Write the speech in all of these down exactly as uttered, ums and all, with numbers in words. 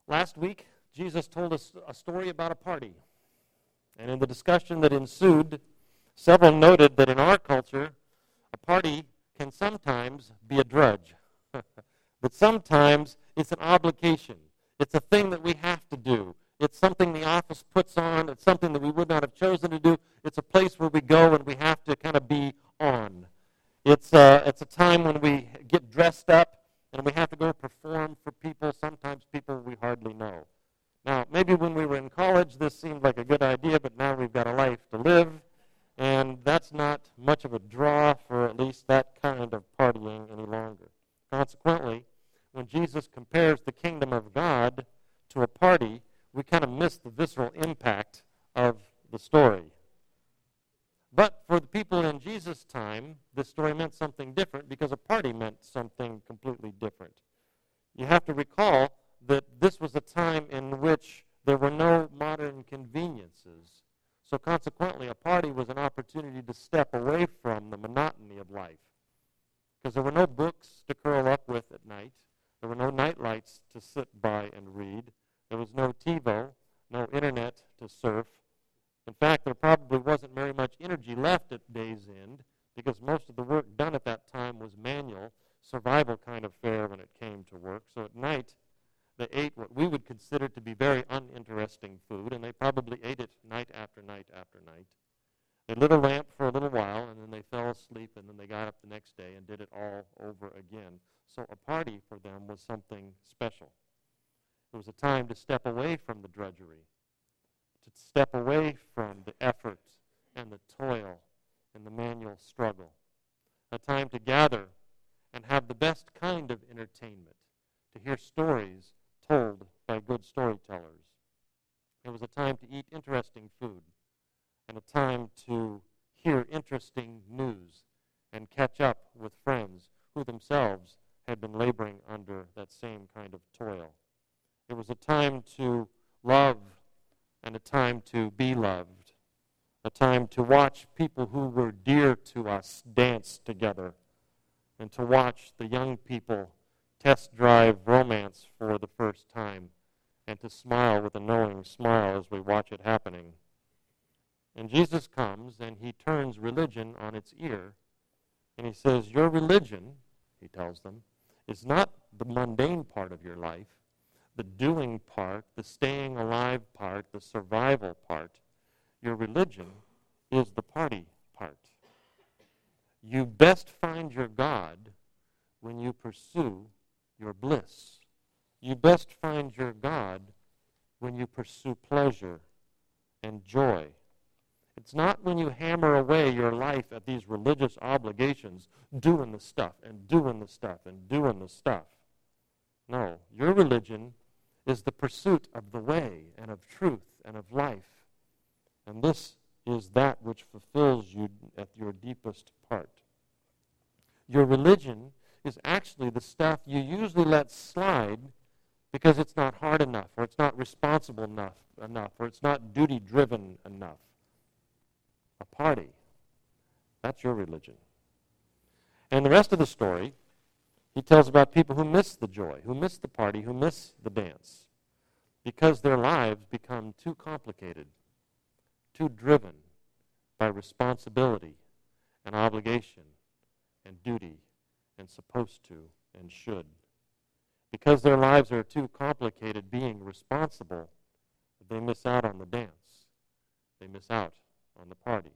Last week, Jesus told us a story about a party. And in the discussion that ensued, several noted that in our culture, a party can sometimes be a drudge. But sometimes it's an obligation. It's a thing that we have to do. It's something the office puts on. It's something that we would not have chosen to do. It's a place where we go and we have to kind of be on. It's a, it's a time when we get dressed up and we have to go perform for people, sometimes people we hardly know. Now, maybe when we were in college, this seemed like a good idea, but now we've got a life to live, and that's not much of a draw for at least that kind of partying any longer. Consequently, when Jesus compares the kingdom of God to a party, we kind of miss the visceral impact of the story. But for the people in Jesus' time, this story meant something different because a party meant something completely different. You have to recall that this was a time in which there were no modern conveniences. So consequently, a party was an opportunity to step away from the monotony of life. Because there were no books to curl up with at night. There were no night lights to sit by and read. There was no TiVo, no internet to surf. In fact, there probably wasn't very much energy left at day's end because most of the work done at that time was manual, survival kind of fare when it came to work. So at night, they ate what we would consider to be very uninteresting food, and they probably ate it night after night after night. They lit a lamp for a little while, and then they fell asleep, and then they got up the next day and did it all over again. So a party for them was something special. It was a time to step away from the drudgery, to step away from the effort and the toil and the manual struggle. A time to gather and have the best kind of entertainment, to hear stories told by good storytellers. It was a time to eat interesting food and a time to hear interesting news and catch up with friends who themselves had been laboring under that same kind of toil. It was a time to love and a time to be loved, a time to watch people who were dear to us dance together, and to watch the young people test drive romance for the first time, and to smile with a knowing smile as we watch it happening. And Jesus comes and he turns religion on its ear, and he says, your religion, he tells them, is not the mundane part of your life, the doing part, the staying alive part, the survival part. Your religion is the party part. You best find your God when you pursue your bliss. You best find your God when you pursue pleasure and joy. It's not when you hammer away your life at these religious obligations, doing the stuff and doing the stuff and doing the stuff. No, your religion is the pursuit of the way and of truth and of life. And this is that which fulfills you at your deepest part. Your religion is actually the stuff you usually let slide because it's not hard enough, or it's not responsible enough, enough, or it's not duty-driven enough. A party, that's your religion. And the rest of the story, he tells about people who miss the joy, who miss the party, who miss the dance, because their lives become too complicated, too driven by responsibility and obligation and duty and supposed to and should. Because their lives are too complicated being responsible, they miss out on the dance. They miss out on the party.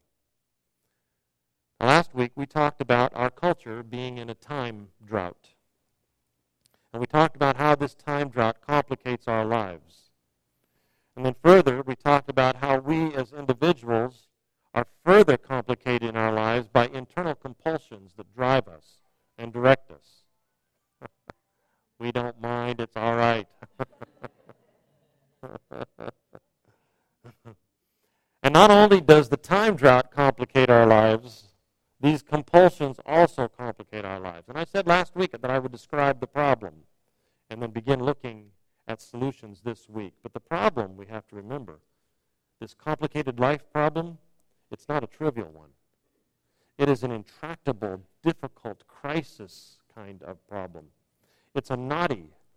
Now, last week we talked about our culture being in a time drought. And we talked about how this time drought complicates our lives. And then further, we talked about how we as individuals are further complicated in our lives by internal compulsions that drive us and direct us. We don't mind, it's all right. And not only does the time drought complicate our lives, these compulsions also complicate our lives. And I said last week that I would describe the problem and then begin looking at solutions this week. But the problem, we have to remember, this complicated life problem, it's not a trivial one. It is an intractable, difficult crisis kind of problem. It's a knotty,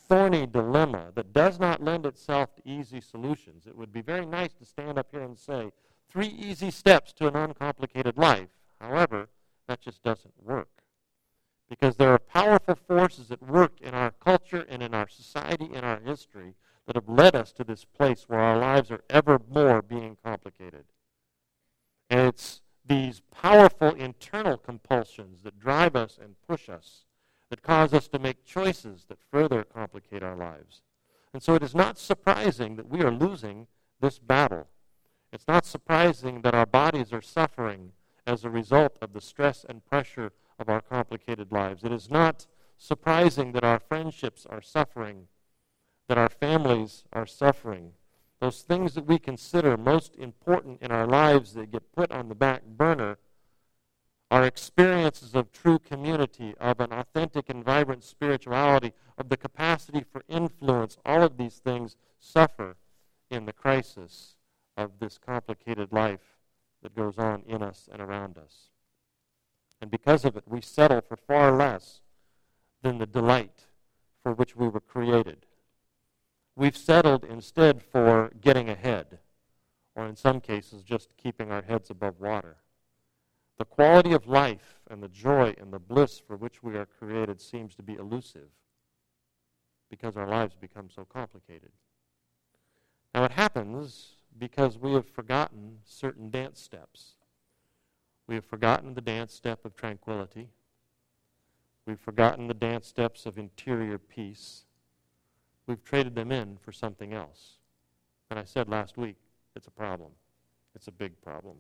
thorny dilemma that does not lend itself to easy solutions. It would be very nice to stand up here and say, three easy steps to an uncomplicated life. However, that just doesn't work. Because there are powerful forces at work in our culture and in our society, in our history, that have led us to this place where our lives are ever more being complicated. And it's these powerful internal compulsions that drive us and push us, that cause us to make choices that further complicate our lives. And so it is not surprising that we are losing this battle. It's not surprising that our bodies are suffering as a result of the stress and pressure of our complicated lives. It is not surprising that our friendships are suffering, that our families are suffering. Those things that we consider most important in our lives that get put on the back burner, our experiences of true community, of an authentic and vibrant spirituality, of the capacity for influence, all of these things suffer in the crisis of this complicated life that goes on in us and around us. And because of it, we settle for far less than the delight for which we were created. We've settled instead for getting ahead, or in some cases, just keeping our heads above water. The quality of life and the joy and the bliss for which we are created seems to be elusive because our lives become so complicated. Now it happens because we have forgotten certain dance steps. We have forgotten the dance step of tranquility. We've forgotten the dance steps of interior peace. We've traded them in for something else. And I said last week, it's a problem. It's a big problem.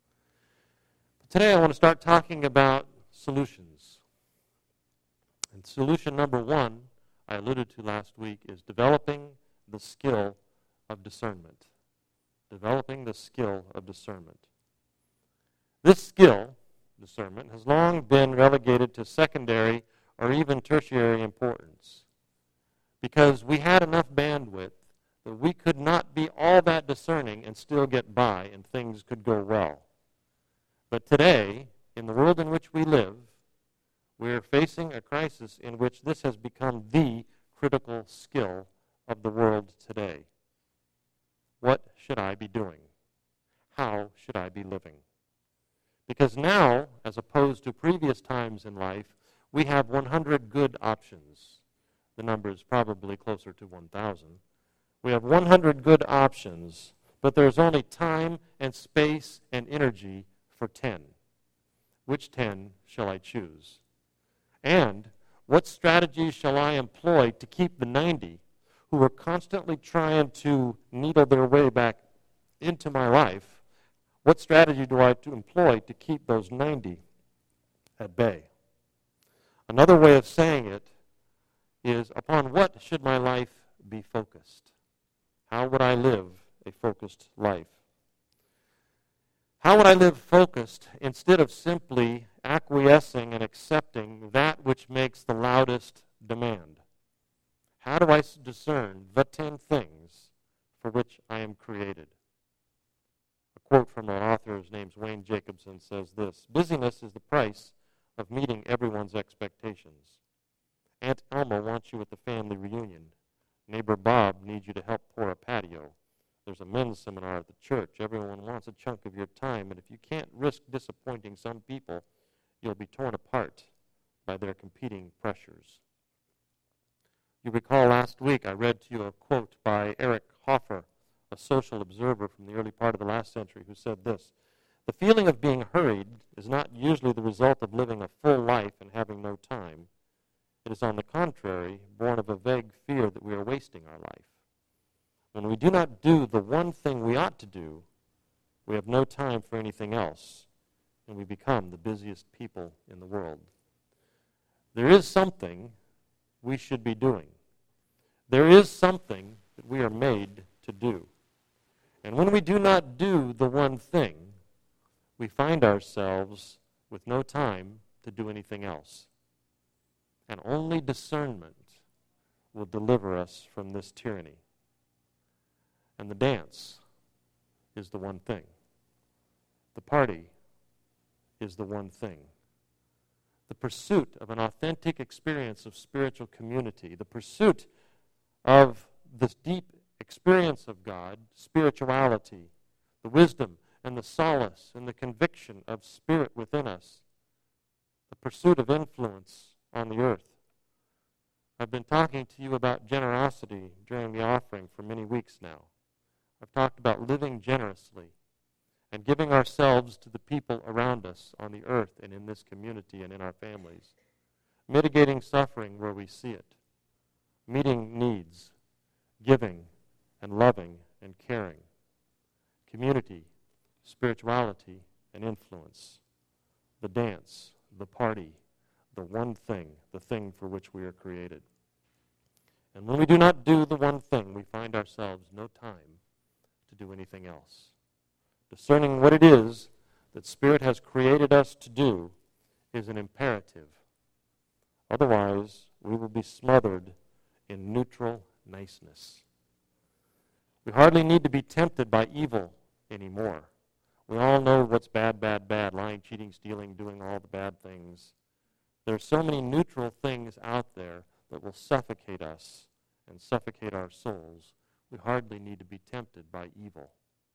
But today I want to start talking about solutions. And solution number one, I alluded to last week, is developing the skill of discernment. Developing the skill of discernment. This skill, discernment, has long been relegated to secondary or even tertiary importance because we had enough bandwidth that we could not be all that discerning and still get by and things could go well. But today, in the world in which we live, we are facing a crisis in which this has become the critical skill of the world today. What should I be doing? How should I be living? Because now, as opposed to previous times in life, we have one hundred good options. The number is probably closer to one thousand. We have one hundred good options, but there's only time and space and energy for ten. Which ten shall I choose? And what strategies shall I employ to keep the ninety who are constantly trying to needle their way back into my life? What strategy do I have to employ to keep those ninety at bay? Another way of saying it is, upon what should my life be focused? How would I live a focused life? How would I live focused instead of simply acquiescing and accepting that which makes the loudest demand? How do I discern the ten things for which I am created? A quote from an author, his name's Wayne Jacobson, says this: busyness is the price of meeting everyone's expectations. Aunt Elma wants you at the family reunion. Neighbor Bob needs you to help pour a patio. There's a men's seminar at the church. Everyone wants a chunk of your time, and if you can't risk disappointing some people, you'll be torn apart by their competing pressures. You recall last week I read to you a quote by Eric Hoffer, a social observer from the early part of the last century, who said this: the feeling of being hurried is not usually the result of living a full life and having no time. It is, on the contrary, born of a vague fear that we are wasting our life. When we do not do the one thing we ought to do, we have no time for anything else, and we become the busiest people in the world. There is something we should be doing. There is something that we are made to do. And when we do not do the one thing, we find ourselves with no time to do anything else. And only discernment will deliver us from this tyranny. And the dance is the one thing. The party is the one thing. The pursuit of an authentic experience of spiritual community, the pursuit of this deep experience of God, spirituality, the wisdom and the solace and the conviction of Spirit within us, the pursuit of influence on the earth. I've been talking to you about generosity during the offering for many weeks now. I've talked about living generously and giving ourselves to the people around us on the earth and in this community and in our families, mitigating suffering where we see it, meeting needs, giving and loving and caring, community, spirituality, and influence, the dance, the party, the one thing, the thing for which we are created. And when we do not do the one thing, we find ourselves no time to do anything else. Discerning what it is that Spirit has created us to do is an imperative. Otherwise, we will be smothered in neutral niceness. We hardly need to be tempted by evil anymore. We all know what's bad, bad, bad, lying, cheating, stealing, doing all the bad things. There are so many neutral things out there that will suffocate us and suffocate our souls. We hardly need to be tempted by evil.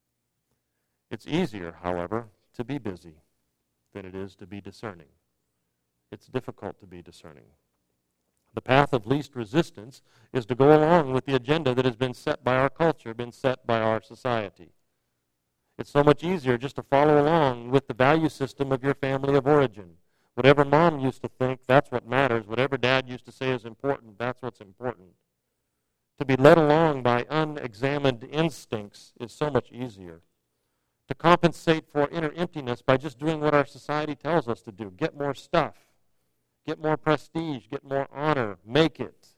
It's easier, however, to be busy than it is to be discerning. It's difficult to be discerning. The path of least resistance is to go along with the agenda that has been set by our culture, been set by our society. It's so much easier just to follow along with the value system of your family of origin. Whatever mom used to think, that's what matters. Whatever dad used to say is important, that's what's important. To be led along by unexamined instincts is so much easier. To compensate for inner emptiness by just doing what our society tells us to do. Get more stuff. Get more prestige. Get more honor. Make it.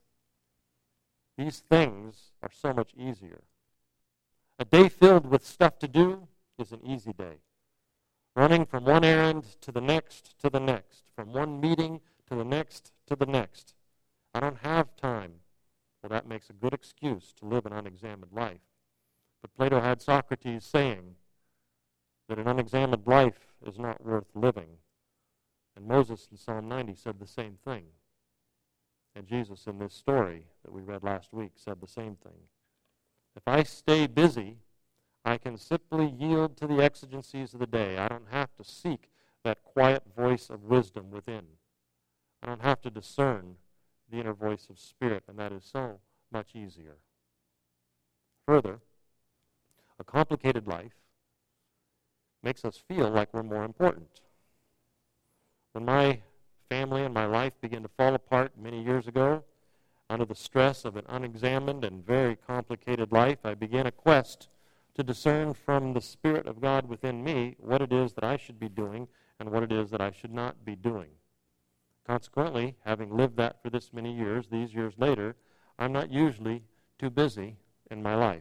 These things are so much easier. A day filled with stuff to do is an easy day. Running from one errand to the next to the next. From one meeting to the next to the next. I don't have time. Well, that makes a good excuse to live an unexamined life. But Plato had Socrates saying that an unexamined life is not worth living. And Moses in Psalm ninety said the same thing. And Jesus in this story that we read last week said the same thing. If I stay busy, I can simply yield to the exigencies of the day. I don't have to seek that quiet voice of wisdom within. I don't have to discern the inner voice of Spirit, and that is so much easier. Further, a complicated life makes us feel like we're more important. When my family and my life began to fall apart many years ago, under the stress of an unexamined and very complicated life, I began a quest to discern from the Spirit of God within me what it is that I should be doing and what it is that I should not be doing. Consequently, having lived that for this many years, these years later, I'm not usually too busy in my life.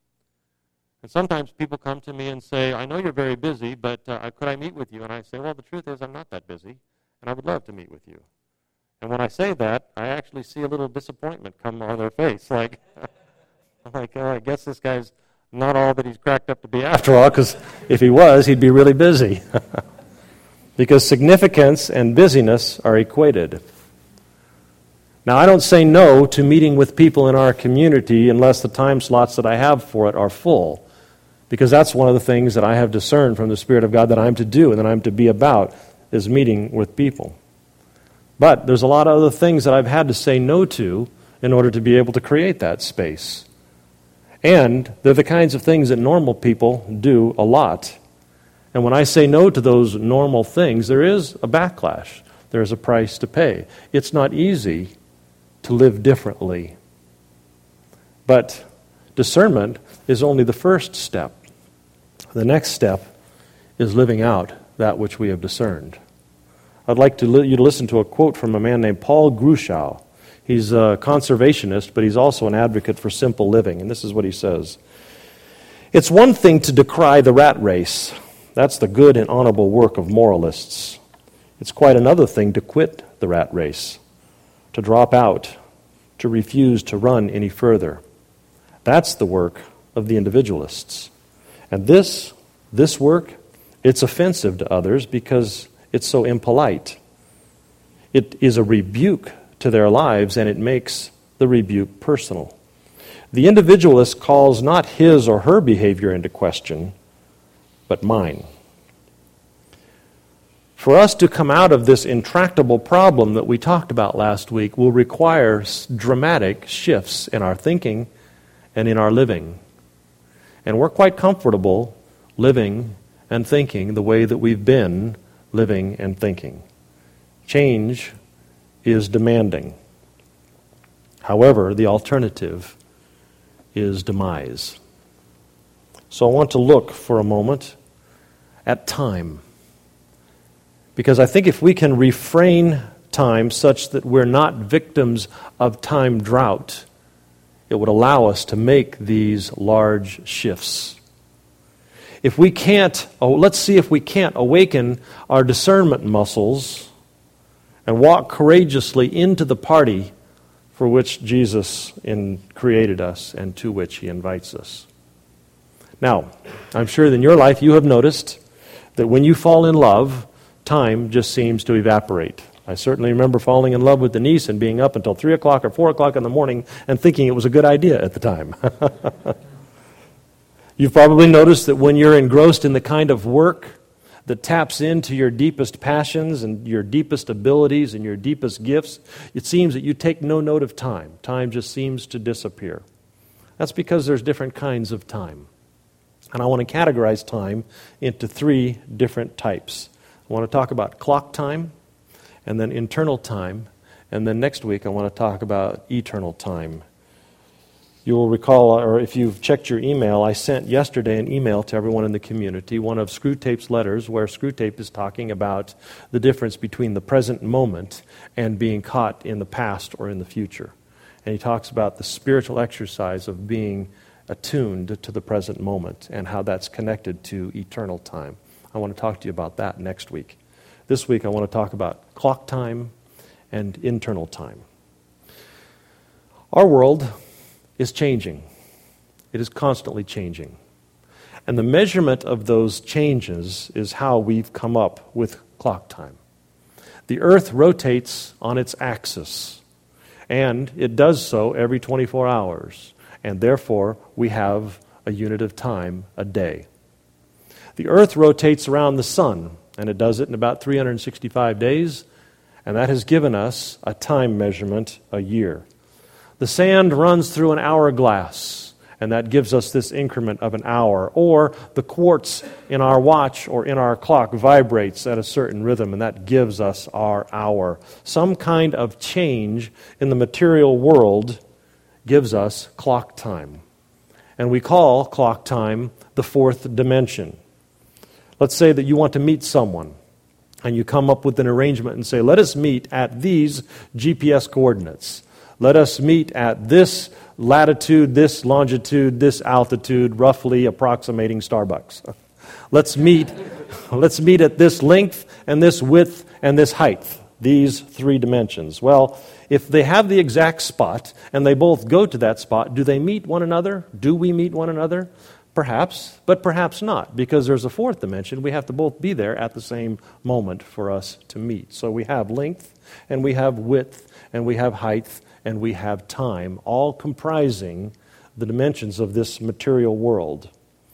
And sometimes people come to me and say, I know you're very busy, but uh, could I meet with you? And I say, well, the truth is I'm not that busy, and I would love to meet with you. And when I say that, I actually see a little disappointment come on their face. Like, I'm like, oh, I guess this guy's not all that he's cracked up to be after all, because if he was, he'd be really busy. Because significance and busyness are equated. Now, I don't say no to meeting with people in our community unless the time slots that I have for it are full, because that's one of the things that I have discerned from the Spirit of God that I'm to do and that I'm to be about, is meeting with people. But there's a lot of other things that I've had to say no to in order to be able to create that space. And they're the kinds of things that normal people do a lot. And when I say no to those normal things, there is a backlash. There's a price to pay. It's not easy to live differently. But discernment is only the first step. The next step is living out that which we have discerned. I'd like to li- you to listen to a quote from a man named Paul Gruschow. He's a conservationist, but he's also an advocate for simple living. And this is what he says. It's one thing to decry the rat race. That's the good and honorable work of moralists. It's quite another thing to quit the rat race, to drop out, to refuse to run any further. That's the work of the individualists. And this, this work, it's offensive to others because it's so impolite. It is a rebuke to their lives, and it makes the rebuke personal. The individualist calls not his or her behavior into question, but mine. For us to come out of this intractable problem that we talked about last week will require dramatic shifts in our thinking and in our living. And we're quite comfortable living and thinking the way that we've been living and thinking. Change is demanding. However, the alternative is demise. So I want to look for a moment at time. Because I think if we can refrain time such that we're not victims of time drought, it would allow us to make these large shifts. If we can't, oh, let's see if we can't awaken our discernment muscles and walk courageously into the party for which Jesus in, created us and to which He invites us. Now, I'm sure that in your life you have noticed that when you fall in love, time just seems to evaporate. I certainly remember falling in love with Denise and being up until three o'clock or four o'clock in the morning and thinking it was a good idea at the time. You've probably noticed that when you're engrossed in the kind of work that taps into your deepest passions and your deepest abilities and your deepest gifts, it seems that you take no note of time. Time just seems to disappear. That's because there's different kinds of time. And I want to categorize time into three different types. I want to talk about clock time, and then internal time, and then next week I want to talk about eternal time. You will recall, or if you've checked your email, I sent yesterday an email to everyone in the community, one of Screwtape's letters, where Screwtape is talking about the difference between the present moment and being caught in the past or in the future. And he talks about the spiritual exercise of being attuned to the present moment and how that's connected to eternal time. I want to talk to you about that next week. This week I want to talk about clock time and internal time. Our world is changing. It is constantly changing. And the measurement of those changes is how we've come up with clock time. The earth rotates on its axis, and it does so every twenty-four hours, and therefore we have a unit of time a day. The earth rotates around the sun, and it does it in about three hundred sixty-five days, and that has given us a time measurement, a year. The sand runs through an hourglass, and that gives us this increment of an hour. Or the quartz in our watch or in our clock vibrates at a certain rhythm, and that gives us our hour. Some kind of change in the material world gives us clock time. And we call clock time the fourth dimension. Let's say that you want to meet someone, and you come up with an arrangement and say, let us meet at these G P S coordinates. Let us meet at this latitude, this longitude, this altitude, roughly approximating Starbucks. Let's meet, let's meet at this length and this width and this height, these three dimensions. Well, if they have the exact spot and they both go to that spot, do they meet one another? Do we meet one another? Perhaps, but perhaps not, because there's a fourth dimension. We have to both be there at the same moment for us to meet. So we have length, and we have width, and we have height, and we have time, all comprising the dimensions of this material world.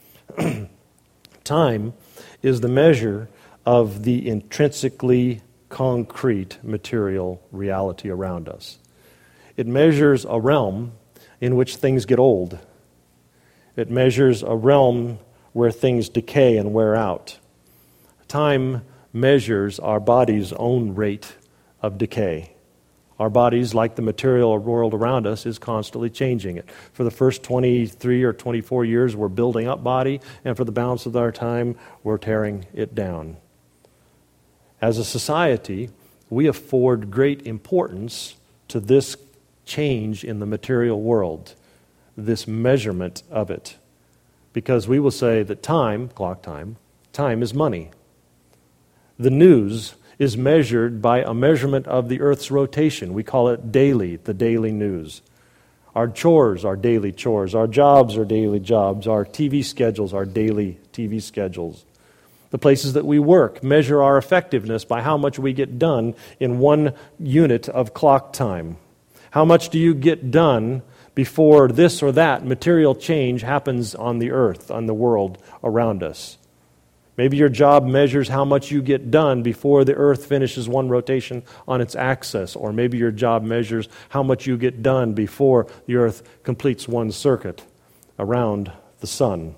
Time is the measure of the intrinsically concrete material reality around us. It measures a realm in which things get old. It measures a realm where things decay and wear out. Time measures our body's own rate of decay. Our bodies, like the material world around us, is constantly changing it. For the first twenty-three or twenty-four years, we're building up body, and for the balance of our time, we're tearing it down. As a society, we afford great importance to this change in the material world, this measurement of it, because we will say that time, clock time, time is money. The news is measured by a measurement of the earth's rotation. We call it daily, the daily news. Our chores are daily chores. Our jobs are daily jobs. Our T V schedules are daily T V schedules. The places that we work measure our effectiveness by how much we get done in one unit of clock time. How much do you get done before this or that material change happens on the earth, on the world around us. Maybe your job measures how much you get done before the earth finishes one rotation on its axis, or maybe your job measures how much you get done before the earth completes one circuit around the sun.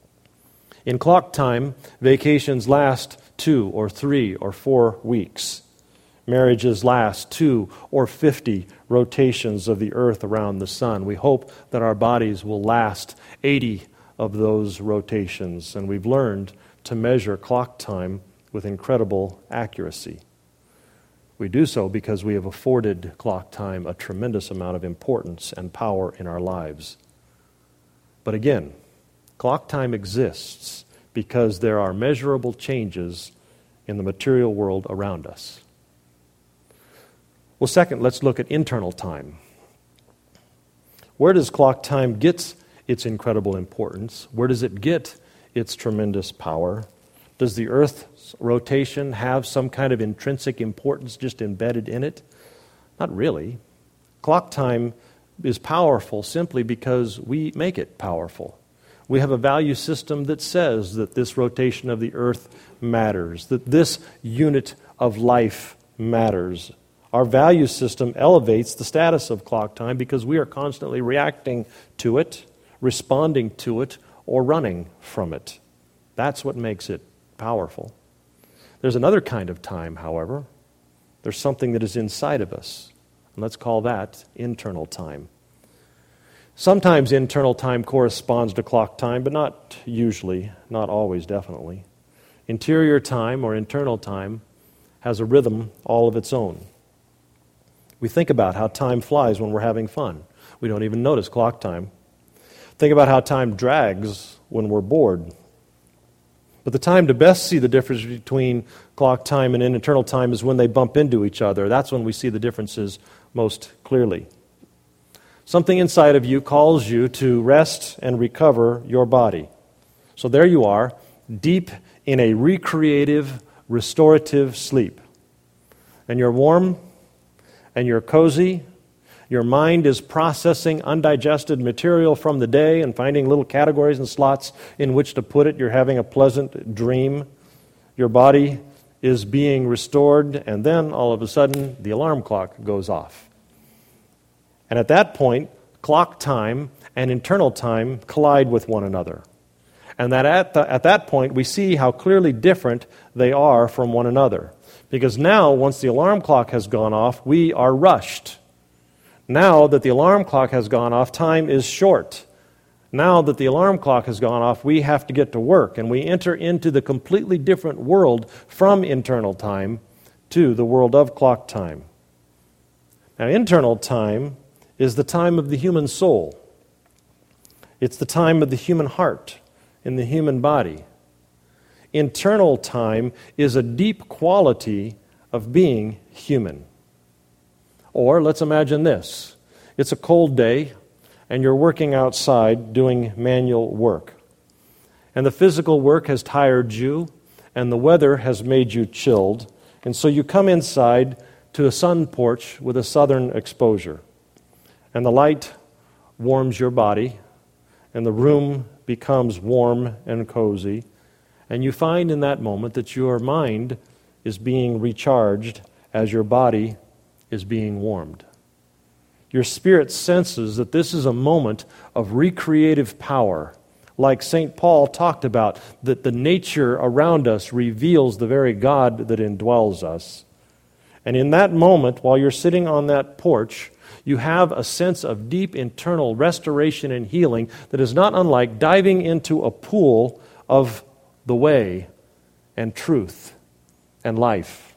In clock time, vacations last two or three or four weeks. Marriages last two or fifty rotations of the earth around the sun. We hope that our bodies will last eighty of those rotations, and we've learned to measure clock time with incredible accuracy. We do so because we have afforded clock time a tremendous amount of importance and power in our lives. But again, clock time exists because there are measurable changes in the material world around us. Well, second, let's look at internal time. Where does clock time get its incredible importance? Where does it get its tremendous power? Does the Earth's rotation have some kind of intrinsic importance just embedded in it? Not really. Clock time is powerful simply because we make it powerful. We have a value system that says that this rotation of the Earth matters, that this unit of life matters. Our value system elevates the status of clock time because we are constantly reacting to it, responding to it, or running from it. That's what makes it powerful. There's another kind of time, however. There's something that is inside of us, and let's call that internal time. Sometimes internal time corresponds to clock time, but not usually, not always, definitely. Interior time or internal time has a rhythm all of its own. We think about how time flies when we're having fun. We don't even notice clock time. Think about how time drags when we're bored. But the time to best see the difference between clock time and internal time is when they bump into each other. That's when we see the differences most clearly. Something inside of you calls you to rest and recover your body. So there you are, deep in a recreative, restorative sleep. And you're warm, and you're cozy. Your mind is processing undigested material from the day and finding little categories and slots in which to put it. You're having a pleasant dream. Your body is being restored, and then all of a sudden, the alarm clock goes off. And at that point, clock time and internal time collide with one another. And that at, the, at that point, we see how clearly different they are from one another. Because now, once the alarm clock has gone off, we are rushed. Now that the alarm clock has gone off, time is short. Now that the alarm clock has gone off, we have to get to work, and we enter into the completely different world from internal time to the world of clock time. Now, internal time is the time of the human soul. It's the time of the human heart in the human body. Internal time is a deep quality of being human. Or let's imagine this. It's a cold day, and you're working outside doing manual work. And the physical work has tired you, and the weather has made you chilled. And so you come inside to a sun porch with a southern exposure. And the light warms your body, and the room becomes warm and cozy. And you find in that moment that your mind is being recharged as your body is being warmed. Your spirit senses that this is a moment of recreative power. Like Saint Paul talked about, that the nature around us reveals the very God that indwells us. And in that moment, while you're sitting on that porch, you have a sense of deep internal restoration and healing that is not unlike diving into a pool of the way and truth and life.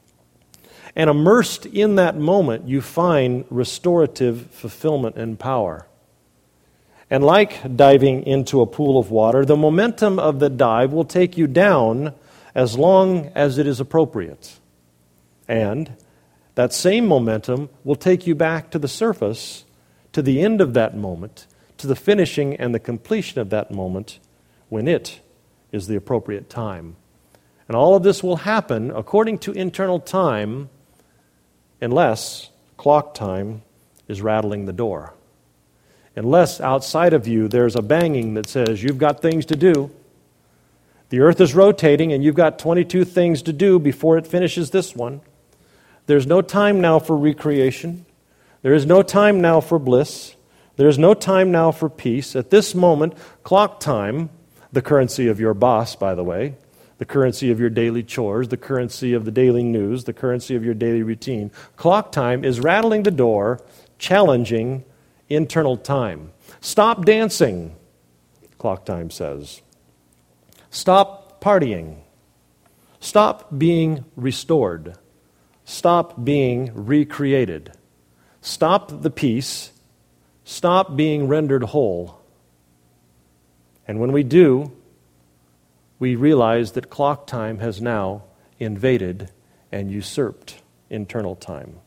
And immersed in that moment, you find restorative fulfillment and power. And like diving into a pool of water, the momentum of the dive will take you down as long as it is appropriate. And that same momentum will take you back to the surface, to the end of that moment, to the finishing and the completion of that moment when it is the appropriate time. And all of this will happen according to internal time unless clock time is rattling the door. unless outside of you there's a banging that says you've got things to do. The earth is rotating and you've got twenty-two things to do before it finishes this one. There's no time now for recreation. There is no time now for bliss. There is no time now for peace. At this moment, clock time, the currency of your boss, by the way, the currency of your daily chores, the currency of the daily news, the currency of your daily routine, clock time is rattling the door, challenging internal time. Stop dancing, clock time says. Stop partying. Stop being restored. Stop being recreated. Stop the peace. Stop being rendered whole. And when we do, we realize that clock time has now invaded and usurped internal time.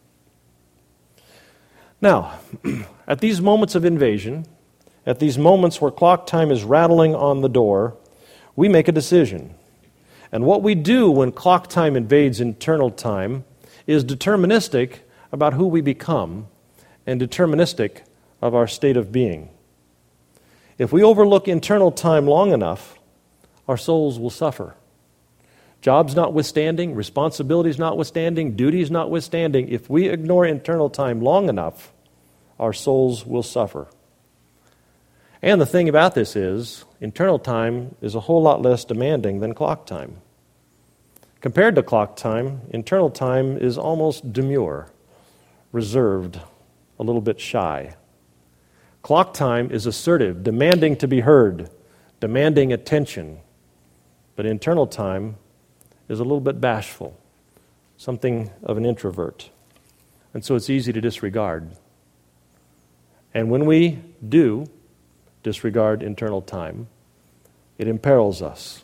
Now, at these moments of invasion, at these moments where clock time is rattling on the door, we make a decision. And what we do when clock time invades internal time is deterministic about who we become and deterministic of our state of being. If we overlook internal time long enough, our souls will suffer. Jobs notwithstanding, responsibilities notwithstanding, duties notwithstanding, if we ignore internal time long enough, our souls will suffer. And the thing about this is, internal time is a whole lot less demanding than clock time. Compared to clock time, internal time is almost demure, reserved, a little bit shy. Clock time is assertive, demanding to be heard, demanding attention. But internal time is a little bit bashful, something of an introvert. And so it's easy to disregard. And when we do disregard internal time, it imperils us.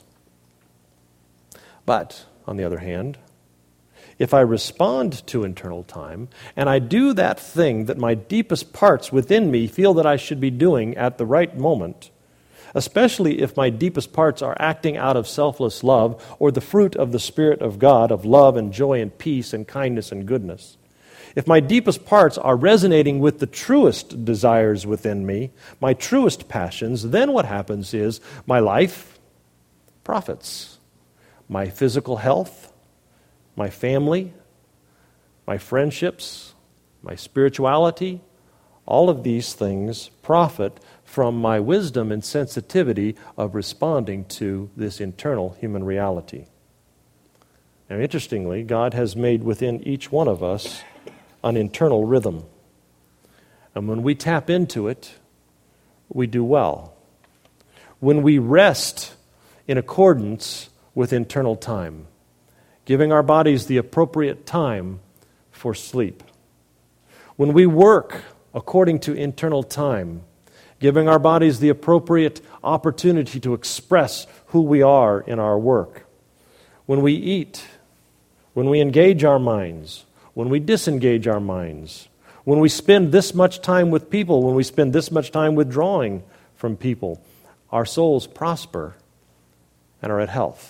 But, on the other hand, if I respond to internal time, and I do that thing that my deepest parts within me feel that I should be doing at the right moment, especially if my deepest parts are acting out of selfless love or the fruit of the Spirit of God, of love and joy and peace and kindness and goodness, if my deepest parts are resonating with the truest desires within me, my truest passions, then what happens is my life profits. My physical health, my family, my friendships, my spirituality, all of these things profit from my wisdom and sensitivity of responding to this internal human reality. Now, interestingly, God has made within each one of us an internal rhythm. And when we tap into it, we do well. When we rest in accordance with internal time, giving our bodies the appropriate time for sleep. When we work according to internal time, giving our bodies the appropriate opportunity to express who we are in our work. When we eat, when we engage our minds, when we disengage our minds, when we spend this much time with people, when we spend this much time withdrawing from people, our souls prosper and are at health.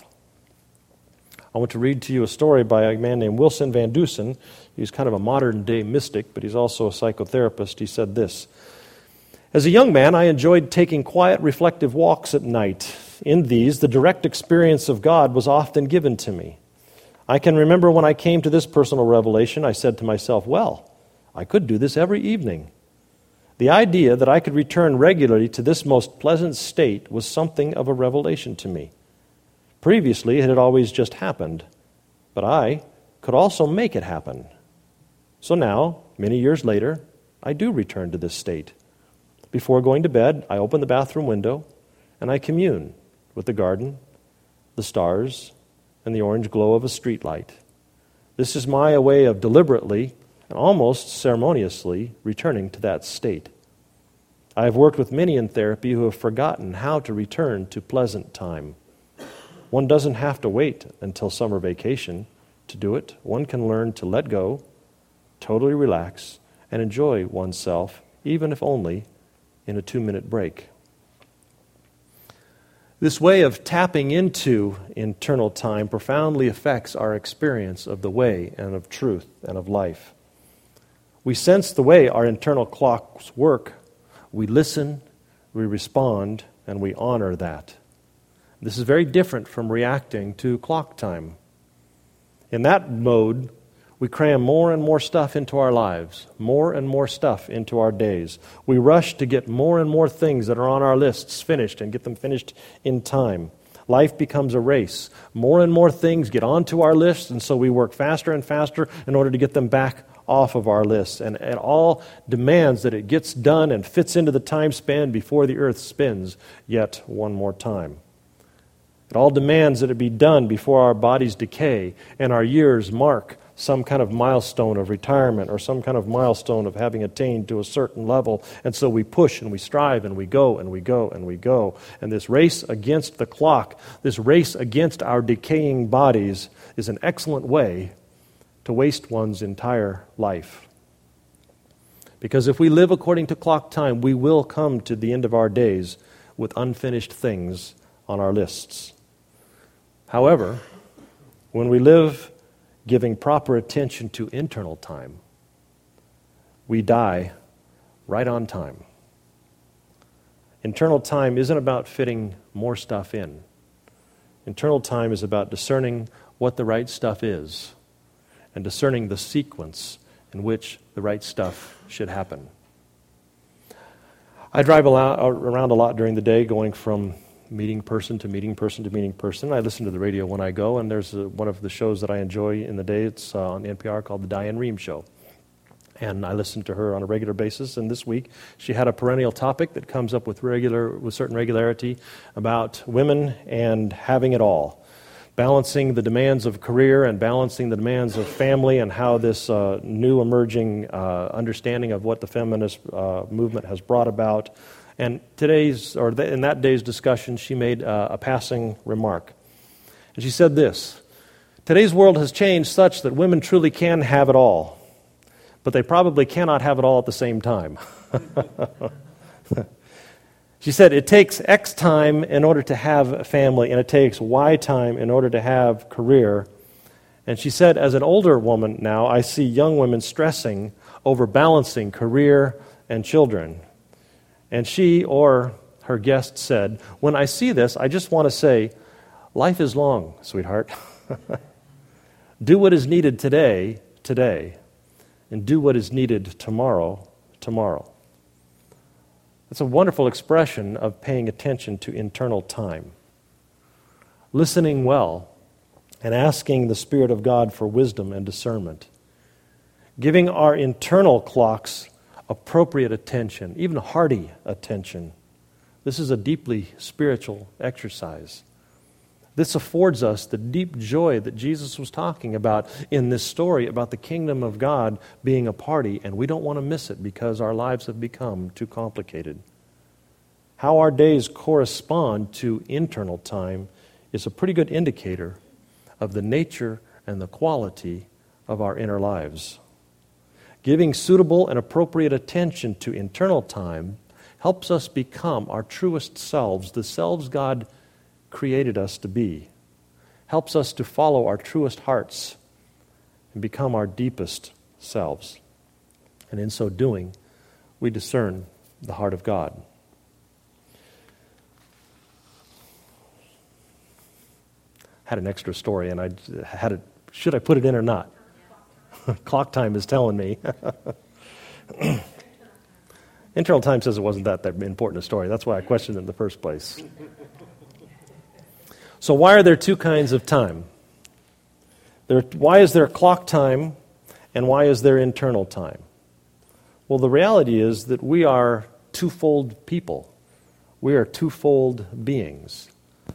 I want to read to you a story by a man named Wilson Van Dusen. He's kind of a modern-day mystic, but he's also a psychotherapist. He said this: "As a young man, I enjoyed taking quiet, reflective walks at night. In these, the direct experience of God was often given to me. I can remember when I came to this personal revelation, I said to myself, well, I could do this every evening. The idea that I could return regularly to this most pleasant state was something of a revelation to me. Previously, it had always just happened, but I could also make it happen. So now, many years later, I do return to this state. Before going to bed, I open the bathroom window and I commune with the garden, the stars, and the orange glow of a streetlight. This is my way of deliberately and almost ceremoniously returning to that state. I have worked with many in therapy who have forgotten how to return to pleasant time. One doesn't have to wait until summer vacation to do it. One can learn to let go, totally relax, and enjoy oneself, even if only in a two-minute break." This way of tapping into internal time profoundly affects our experience of the way and of truth and of life. We sense the way our internal clocks work We listen, we respond, and we honor that. This is very different from reacting to clock time. In that mode, we cram more and more stuff into our lives, more and more stuff into our days. We rush to get more and more things that are on our lists finished and get them finished in time. Life becomes a race. More and more things get onto our lists, and so we work faster and faster in order to get them back off of our lists. And it all demands that it gets done and fits into the time span before the earth spins yet one more time. It all demands that it be done before our bodies decay and our years mark some kind of milestone of retirement or some kind of milestone of having attained to a certain level. And so we push and we strive and we go and we go and we go. And this race against the clock, this race against our decaying bodies is an excellent way to waste one's entire life. Because if we live according to clock time, we will come to the end of our days with unfinished things on our lists. However, when we live giving proper attention to internal time, we die right on time. Internal time isn't about fitting more stuff in. Internal time is about discerning what the right stuff is and discerning the sequence in which the right stuff should happen. I drive around a lot during the day, going from meeting person to meeting person to meeting person. I listen to the radio when I go, and there's a, one of the shows that I enjoy in the day. It's uh, on N P R called The Diane Rehm Show. And I listen to her on a regular basis. And this week, she had a perennial topic that comes up with regular, with certain regularity about women and having it all. Balancing the demands of career and balancing the demands of family, and how this uh, new emerging uh, understanding of what the feminist uh, movement has brought about. And today's, or in that day's discussion, she made uh, a passing remark. And she said this: today's world has changed such that women truly can have it all, but they probably cannot have it all at the same time. She said, it takes X time in order to have a family, and it takes Y time in order to have career. And she said, as an older woman now, I see young women stressing over balancing career and children. And she, or her guest, said, when I see this, I just want to say, life is long, sweetheart. Do what is needed today, today, and do what is needed tomorrow, tomorrow. It's a wonderful expression of paying attention to internal time. Listening well and asking the Spirit of God for wisdom and discernment. Giving our internal clocks appropriate attention, even hearty attention. This is a deeply spiritual exercise. This affords us the deep joy that Jesus was talking about in this story about the kingdom of God being a party, and we don't want to miss it because our lives have become too complicated. How our days correspond to internal time is a pretty good indicator of the nature and the quality of our inner lives. Giving suitable and appropriate attention to internal time helps us become our truest selves, the selves God created us to be. Helps us to follow our truest hearts and become our deepest selves. And in so doing, we discern the heart of God. I had an extra story, and I had it. Should I put it in or not? Clock time is telling me. Internal time says it wasn't that, that important a story. That's why I questioned it in the first place. So why are there two kinds of time? There, why is there clock time, and why is there internal time? Well, the reality is that we are twofold people. We are twofold beings.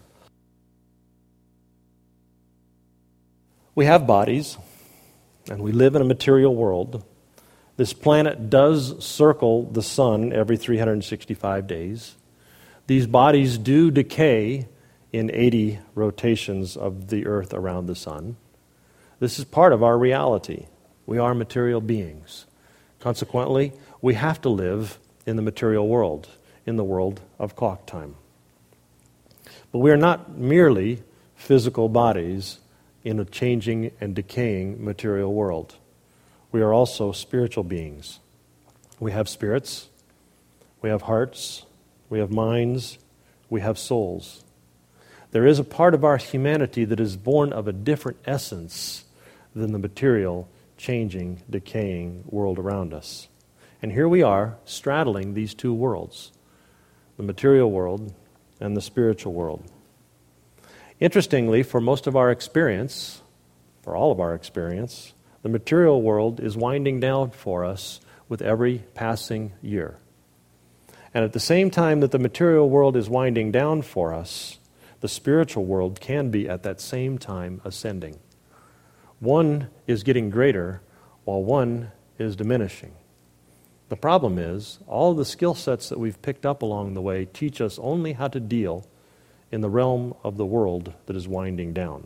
We have bodies, and we live in a material world. This planet does circle the sun every three hundred sixty-five days. These bodies do decay in eighty rotations of the earth around the sun. This is part of our reality. We are material beings. Consequently, we have to live in the material world, in the world of clock time. But we are not merely physical bodies in a changing and decaying material world. We are also spiritual beings. We have spirits, We have hearts, we have minds, we have souls. There is a part of our humanity that is born of a different essence than the material, changing, decaying world around us. And here we are, straddling these two worlds, the material world and the spiritual world. Interestingly, for most of our experience, for all of our experience, the material world is winding down for us with every passing year. And at the same time that the material world is winding down for us, the spiritual world can be at that same time ascending. One is getting greater while one is diminishing. The problem is, all the skill sets that we've picked up along the way teach us only how to deal in the realm of the world that is winding down.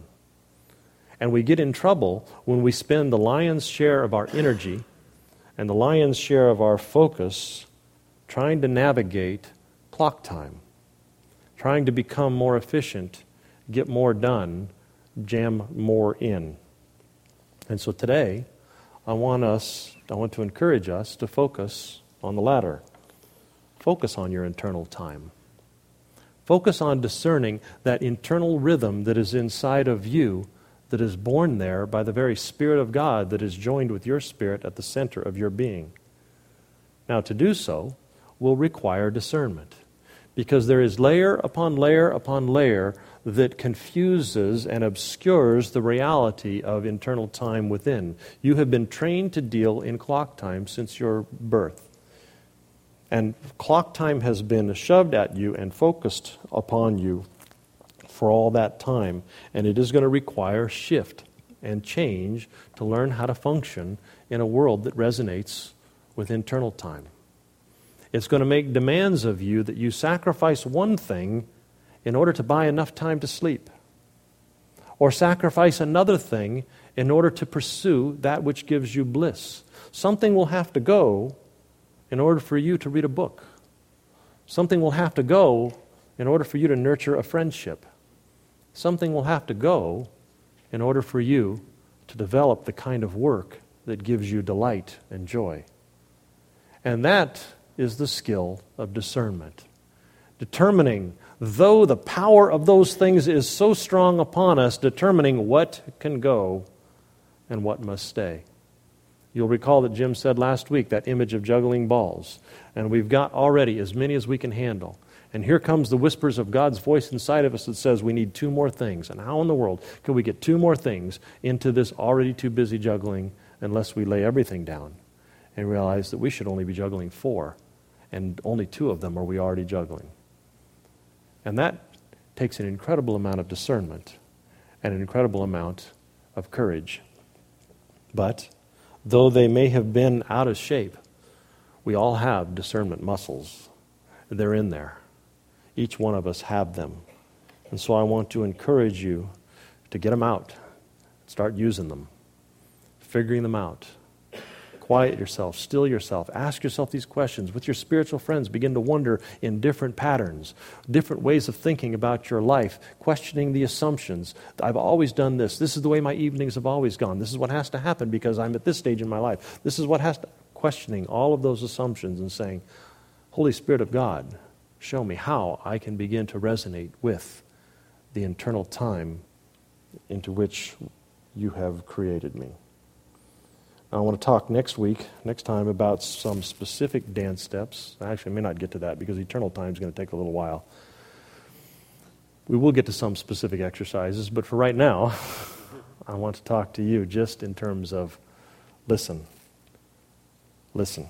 And we get in trouble when we spend the lion's share of our energy and the lion's share of our focus trying to navigate clock time, trying to become more efficient, get more done, jam more in. And so today, I want us, I want to encourage us to focus on the latter. Focus on your internal time. Focus on discerning that internal rhythm that is inside of you, that is born there by the very Spirit of God that is joined with your spirit at the center of your being. Now, to do so will require discernment, because there is layer upon layer upon layer that confuses and obscures the reality of internal time within. You have been trained to deal in clock time since your birth. And clock time has been shoved at you and focused upon you for all that time. And it is going to require shift and change to learn how to function in a world that resonates with internal time. It's going to make demands of you that you sacrifice one thing in order to buy enough time to sleep, or sacrifice another thing in order to pursue that which gives you bliss. Something will have to go in order for you to read a book. Something will have to go in order for you to nurture a friendship. Something will have to go in order for you to develop the kind of work that gives you delight and joy. And that is the skill of discernment. Determining, though the power of those things is so strong upon us, determining what can go and what must stay. You'll recall that Jim said last week, that image of juggling balls. And we've got already as many as we can handle. And here comes the whispers of God's voice inside of us that says we need two more things. And how in the world can we get two more things into this already too busy juggling unless we lay everything down and realize that we should only be juggling four, and only two of them are we already juggling. And that takes an incredible amount of discernment and an incredible amount of courage. But though they may have been out of shape, we all have discernment muscles. They're in there. Each one of us have them. And so I want to encourage you to get them out. Start using them. Figuring them out. Quiet yourself. Still yourself. Ask yourself these questions. With your spiritual friends, begin to wonder in different patterns, different ways of thinking about your life, questioning the assumptions. I've always done this. This is the way my evenings have always gone. This is what has to happen because I'm at this stage in my life. This is what has to... Questioning all of those assumptions and saying, Holy Spirit of God, show me how I can begin to resonate with the internal time into which you have created me. I want to talk next week, next time, about some specific dance steps. Actually, I may not get to that because eternal time is going to take a little while. We will get to some specific exercises, but for right now, I want to talk to you just in terms of listen. Listen.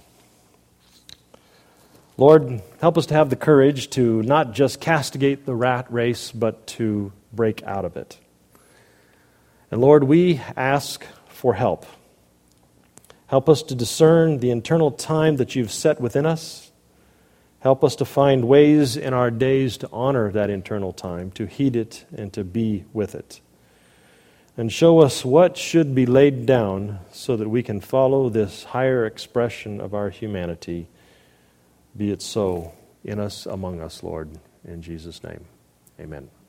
Lord, help us to have the courage to not just castigate the rat race, but to break out of it. And Lord, we ask for help. Help us to discern the internal time that you've set within us. Help us to find ways in our days to honor that internal time, to heed it and to be with it. And show us what should be laid down so that we can follow this higher expression of our humanity. Be it so in us, among us, Lord, in Jesus' name. Amen.